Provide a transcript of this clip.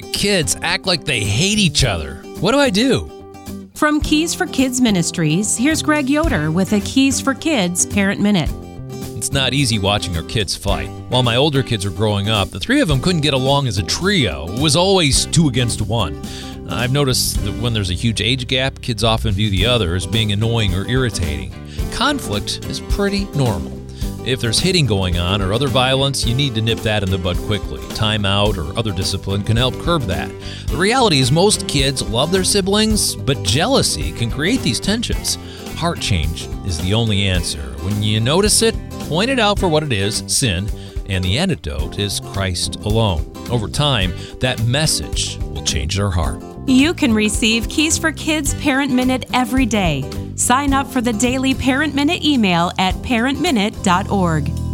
My kids act like they hate each other. What do I do? From Keys for Kids Ministries, here's Greg Yoder with a Keys for Kids Parent Minute. It's not easy watching our kids fight. While my older kids were growing up, the three of them couldn't get along as a trio. It was always 2 against 1. I've noticed that when there's a huge age gap, kids often view the other as being annoying or irritating. Conflict is pretty normal. If there's hitting going on or other violence, you need to nip that in the bud quickly. Time out or other discipline can help curb that. The reality is most kids love their siblings, but jealousy can create these tensions. Heart change is the only answer. When you notice it, point it out for what it is, sin, and the antidote is Christ alone. Over time, that message will change their heart. You can receive Keys for Kids Parent Minute every day. Sign up for the daily Parent Minute email at parentminute.org.